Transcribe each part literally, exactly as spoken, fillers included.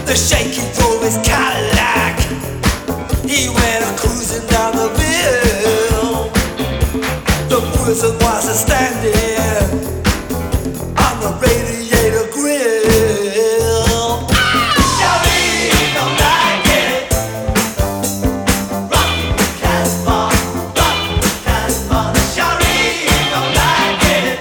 The shaky drove his Cadillac. He went a cruising down the bill. The person was a standing on the radiator grill. Shawty don't like it. Rock the Casbah, rock the Casbah. Shawty don't like it.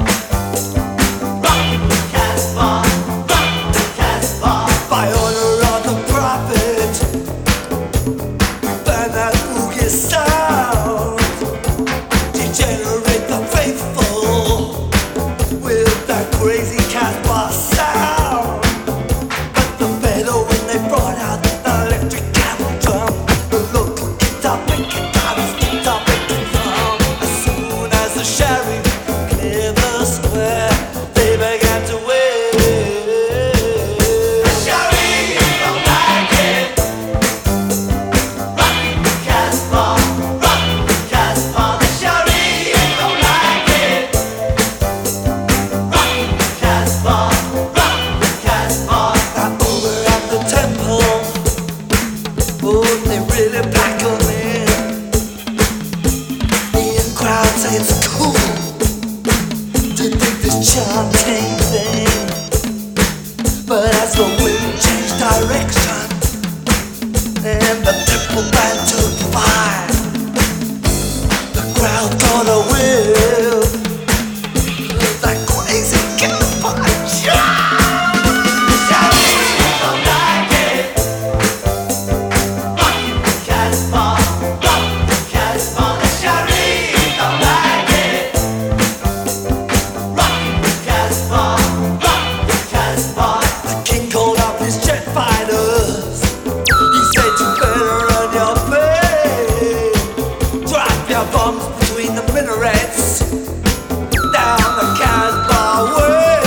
Rock the Casbah, rock the Casbah. By order of the prophet, we find that boogie sound. Degenerate the faithful with that crazy Casbah sound. But the better when they brought out the electric camel drum, the local guitar picking guitars, guitar picking drum. As soon as the sheriff cleared the square, they began to wave. The sheriff don't like it. Rock the Casbah, rock the Casbah. The sheriff don't like it. Rock the Casbah, rock the Casbah. Now over at the temple, oh, they really pack 'em in. The in crowd say it's cool to think this chanting thing, but as the wind changed direction and the temple band took fire, the crowd got a whiff of that crazy Casbah. Shawty don't like it. Rock the Casbah, rock the Casbah. The shawty don't like it. Rock the Casbah, rock the Casbah. The king called up his jet fighters. He said you better run your plane. Drop your bombs between the minarets down the Casbah way.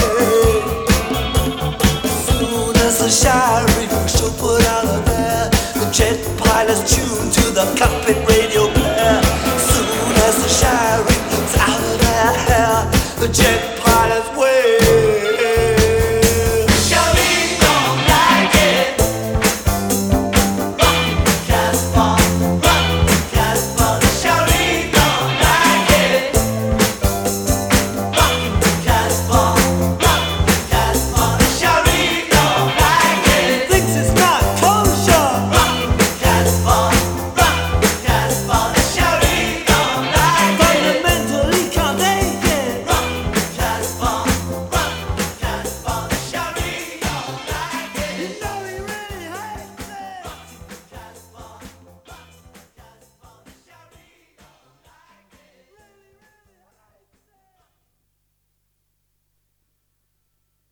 As soon as the sheriff should put out of there, the jet pilots tuned to the cockpit radio player. As soon as the sheriff was out of their hair, the jet